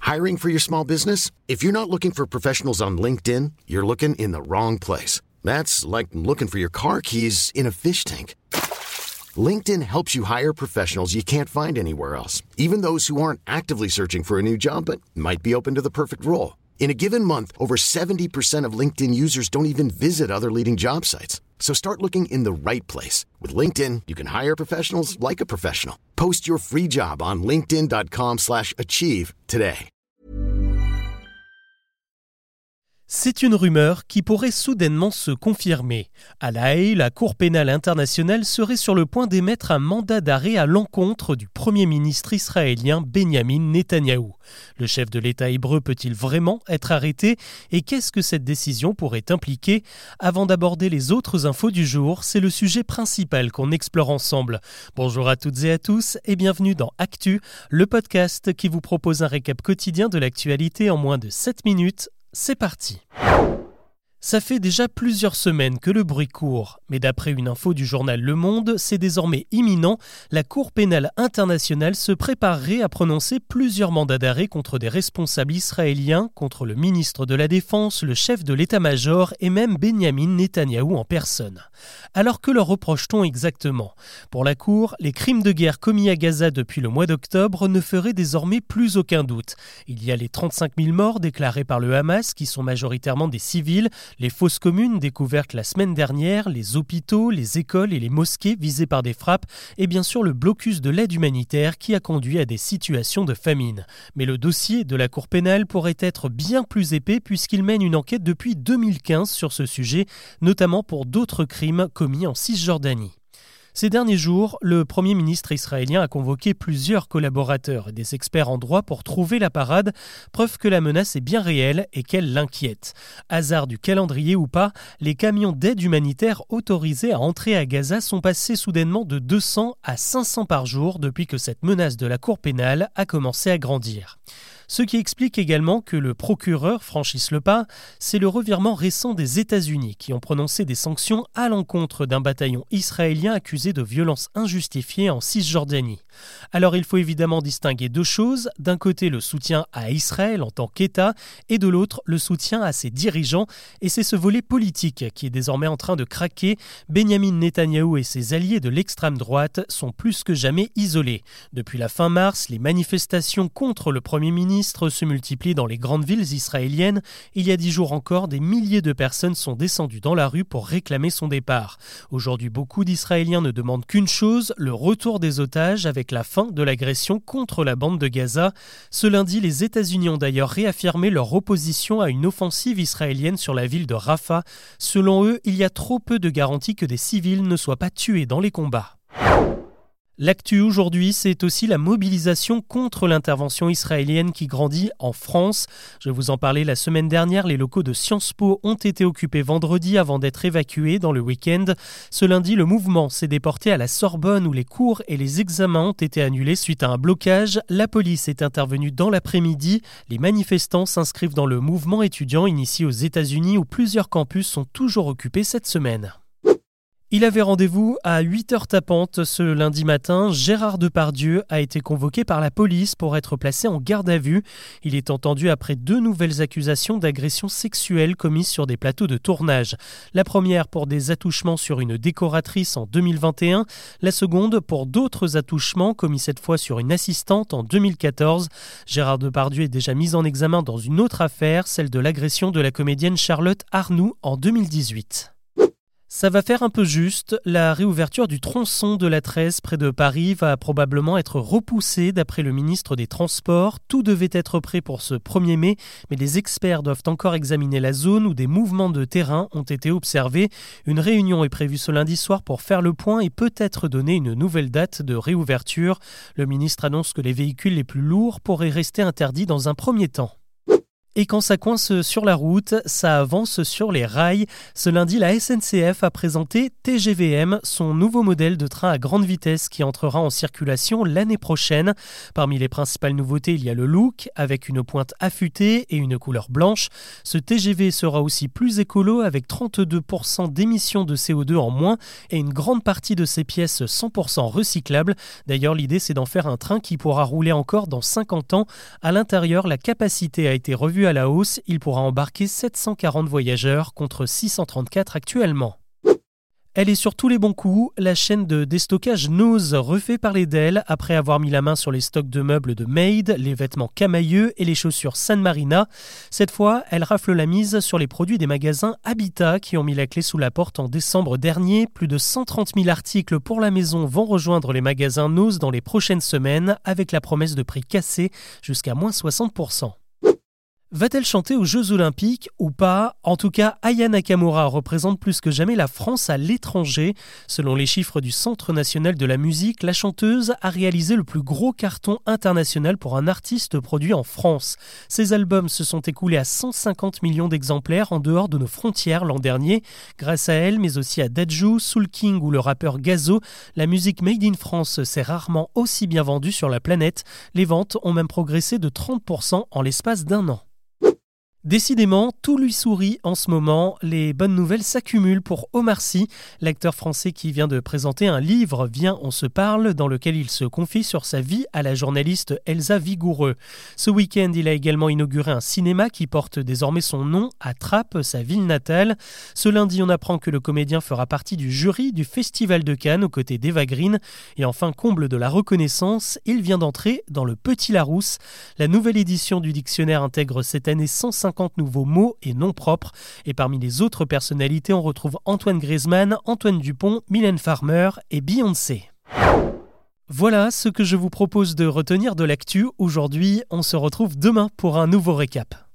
Hiring for your small business? If you're not looking for professionals on LinkedIn, you're looking in the wrong place. That's like looking for your car keys in a fish tank. LinkedIn helps you hire professionals you can't find anywhere else, even those who aren't actively searching for a new job but might be open to the perfect role. In a given month, over 70% of LinkedIn users don't even visit other leading job sites. So start looking in the right place. With LinkedIn, you can hire professionals like a professional. Post your free job on linkedin.com/achieve today. C'est une rumeur qui pourrait soudainement se confirmer. À La Haye, la Cour pénale internationale serait sur le point d'émettre un mandat d'arrêt à l'encontre du Premier ministre israélien Benjamin Netanyahou. Le chef de l'État hébreu peut-il vraiment être arrêté? Et qu'est-ce que cette décision pourrait impliquer? Avant d'aborder les autres infos du jour, c'est le sujet principal qu'on explore ensemble. Bonjour à toutes et à tous et bienvenue dans Actu, le podcast qui vous propose un récap quotidien de l'actualité en moins de 7 minutes. C'est parti. Ça fait déjà plusieurs semaines que le bruit court, mais d'après une info du journal Le Monde, c'est désormais imminent. La Cour pénale internationale se préparerait à prononcer plusieurs mandats d'arrêt contre des responsables israéliens, contre le ministre de la Défense, le chef de l'état-major et même Benjamin Netanyahou en personne. Alors que leur reproche-t-on exactement? Pour la Cour, les crimes de guerre commis à Gaza depuis le mois d'octobre ne feraient désormais plus aucun doute. Il y a les 35 000 morts déclarés par le Hamas, qui sont majoritairement des civils, les fosses communes découvertes la semaine dernière, les hôpitaux, les écoles et les mosquées visées par des frappes et bien sûr le blocus de l'aide humanitaire qui a conduit à des situations de famine. Mais le dossier de la Cour pénale pourrait être bien plus épais puisqu'il mène une enquête depuis 2015 sur ce sujet, notamment pour d'autres crimes commis en Cisjordanie. Ces derniers jours, le Premier ministre israélien a convoqué plusieurs collaborateurs et des experts en droit pour trouver la parade, preuve que la menace est bien réelle et qu'elle l'inquiète. Hasard du calendrier ou pas, les camions d'aide humanitaire autorisés à entrer à Gaza sont passés soudainement de 200 à 500 par jour depuis que cette menace de la Cour pénale a commencé à grandir. Ce qui explique également que le procureur franchisse le pas, c'est le revirement récent des États-Unis qui ont prononcé des sanctions à l'encontre d'un bataillon israélien accusé de violences injustifiées en Cisjordanie. Alors il faut évidemment distinguer deux choses, d'un côté le soutien à Israël en tant qu'État et de l'autre le soutien à ses dirigeants, et c'est ce volet politique qui est désormais en train de craquer. Benjamin Netanyahou et ses alliés de l'extrême droite sont plus que jamais isolés. Depuis la fin mars, les manifestations contre le Premier ministre se multiplient dans les grandes villes israéliennes. Il y a 10 jours encore, des milliers de personnes sont descendues dans la rue pour réclamer son départ. Aujourd'hui, beaucoup d'Israéliens ne demandent qu'une chose, le retour des otages avec la fin de l'agression contre la bande de Gaza. Ce lundi, les États-Unis ont d'ailleurs réaffirmé leur opposition à une offensive israélienne sur la ville de Rafah. Selon eux, il y a trop peu de garanties que des civils ne soient pas tués dans les combats. L'actu aujourd'hui, c'est aussi la mobilisation contre l'intervention israélienne qui grandit en France. Je vous en parlais la semaine dernière, les locaux de Sciences Po ont été occupés vendredi avant d'être évacués dans le week-end. Ce lundi, le mouvement s'est déporté à la Sorbonne où les cours et les examens ont été annulés suite à un blocage. La police est intervenue dans l'après-midi. Les manifestants s'inscrivent dans le mouvement étudiant initié aux États-Unis où plusieurs campus sont toujours occupés cette semaine. Il avait rendez-vous à 8h tapantes ce lundi matin. Gérard Depardieu a été convoqué par la police pour être placé en garde à vue. Il est entendu après 2 nouvelles accusations d'agression sexuelle commises sur des plateaux de tournage. La première pour des attouchements sur une décoratrice en 2021. La seconde pour d'autres attouchements commis cette fois sur une assistante en 2014. Gérard Depardieu est déjà mis en examen dans une autre affaire, celle de l'agression de la comédienne Charlotte Arnoux en 2018. Ça va faire un peu juste. La réouverture du tronçon de la 13 près de Paris va probablement être repoussée d'après le ministre des Transports. Tout devait être prêt pour ce 1er mai, mais les experts doivent encore examiner la zone où des mouvements de terrain ont été observés. Une réunion est prévue ce lundi soir pour faire le point et peut-être donner une nouvelle date de réouverture. Le ministre annonce que les véhicules les plus lourds pourraient rester interdits dans un premier temps. Et quand ça coince sur la route, ça avance sur les rails. Ce lundi, la SNCF a présenté TGVM, son nouveau modèle de train à grande vitesse qui entrera en circulation l'année prochaine. Parmi les principales nouveautés, il y a le look, avec une pointe affûtée et une couleur blanche. Ce TGV sera aussi plus écolo, avec 32% d'émissions de CO2 en moins et une grande partie de ses pièces 100% recyclables. D'ailleurs, l'idée, c'est d'en faire un train qui pourra rouler encore dans 50 ans. À l'intérieur, la capacité a été revue à la hausse, il pourra embarquer 740 voyageurs contre 634 actuellement. Elle est sur tous les bons coups, la chaîne de déstockage Noz refait parler d'elle après avoir mis la main sur les stocks de meubles de Made, les vêtements Camailleux et les chaussures San Marina. Cette fois, elle rafle la mise sur les produits des magasins Habitat qui ont mis la clé sous la porte en décembre dernier. Plus de 130 000 articles pour la maison vont rejoindre les magasins Noz dans les prochaines semaines avec la promesse de prix cassés jusqu'à moins 60%. Va-t-elle chanter aux Jeux Olympiques ou pas ? En tout cas, Aya Nakamura représente plus que jamais la France à l'étranger. Selon les chiffres du Centre national de la musique, la chanteuse a réalisé le plus gros carton international pour un artiste produit en France. Ses albums se sont écoulés à 150 millions d'exemplaires en dehors de nos frontières l'an dernier. Grâce à elle, mais aussi à Dadju, Soul King ou le rappeur Gazo, la musique Made in France s'est rarement aussi bien vendue sur la planète. Les ventes ont même progressé de 30% en l'espace d'un an. Décidément, tout lui sourit en ce moment. Les bonnes nouvelles s'accumulent pour Omar Sy, l'acteur français qui vient de présenter un livre « Viens, on se parle » dans lequel il se confie sur sa vie à la journaliste Elsa Vigoureux. Ce week-end, il a également inauguré un cinéma qui porte désormais son nom à Trappes, sa ville natale. Ce lundi, on apprend que le comédien fera partie du jury du Festival de Cannes aux côtés d'Eva Green. Et enfin, comble de la reconnaissance, il vient d'entrer dans le Petit Larousse. La nouvelle édition du dictionnaire intègre cette année 150 nouveaux mots et noms propres. Et parmi les autres personnalités, on retrouve Antoine Griezmann, Antoine Dupont, Mylène Farmer et Beyoncé. Voilà ce que je vous propose de retenir de l'actu. Aujourd'hui, on se retrouve demain pour un nouveau récap.